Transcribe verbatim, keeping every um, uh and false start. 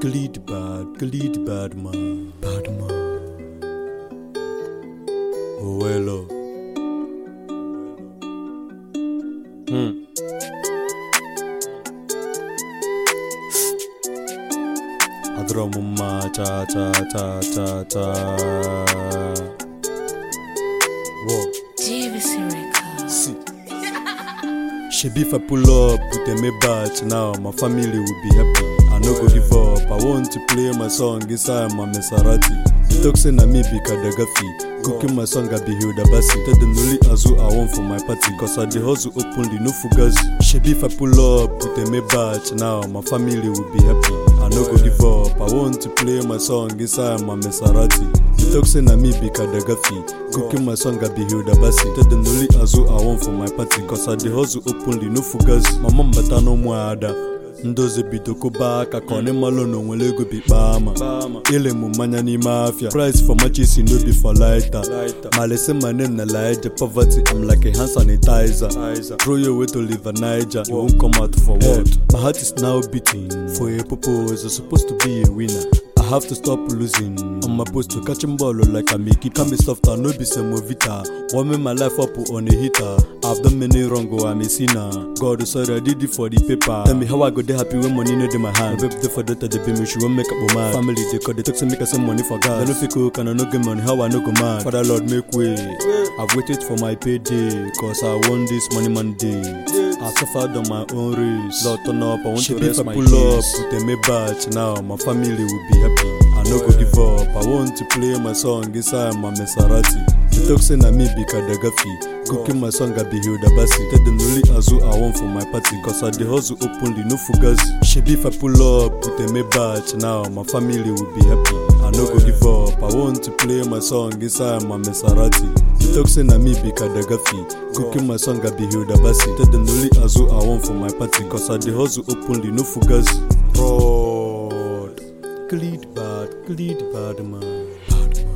Glid bad, glid bad man, bad man. Oh hello. Hmm. Adromuma cha cha cha cha cha. Whoa. Davis Records. See. Shebi if I pull up with a me batch now, my family will be happy. I no go give up. I want to play my song inside my Maserati. The talk say na me be Kadagafi. Cooking my song I be Hilda Bassi. Tell them only Azu I want for my party. Cause I the hustle openly, no fugazi. Shebi if I pull up with a me batch now, my family will be happy. I no go give up. I want to play my song inside my Maserati. The talk say na me be Kadagafi. Cooking my song I be Hilda Bassi. Tell them only Azu I want for my party. Cause I the hustle openly, no fugazi. My mom bata no mwada. Ndoze bidoko baka kone malo no nwele go bi bama. Ile mu manya ni mafia. Price for matches no be for lighter. Male say my name na Elijah. Poverty I'm like a hand sanitizer. Throw your way to live a Niger. You won't come out for what? My heart is now beating for a purpose. I'm supposed to be a winner. I have to stop losing. On my post to catching ball like I make it. Can be softer, no be semovita. Warming my life up on a hitter. I've done many wrong, oh, I'm a sinner. God is sorry, I did it for the paper. Tell me how I go there happy when money no in my hand. My baby there for daughter, they pay me, she won't make up my mind. Family, they call, they talk to make us some money for gas. They no fit cook and I no get money, how I no go mad. Father Lord, make way. I've waited for my payday, cause I want this money Monday. I suffered on my own race. Lord turn up, I want to rest my case. If I pull up with a me batch now, my family will be happy. I no go give up. I want to play my song inside my Maserati. The talk say na me be Kadagafi. Cooking my song I be Hilda Bassi. Tell them only Azu I want for my party. Cause I the hustle openly, no fugazi. Shebi if I pull up with a me batch now, my family will be happy. I no go give up. I want to play my song inside my Maserati. The talk say na me be Kadagafi. Cooking my song I be Hilda Bassi. Tell them only Azu I want for my party. Cause I the hustle openly, no fugazi. Bro. Glid bad, glid bad man, bad man.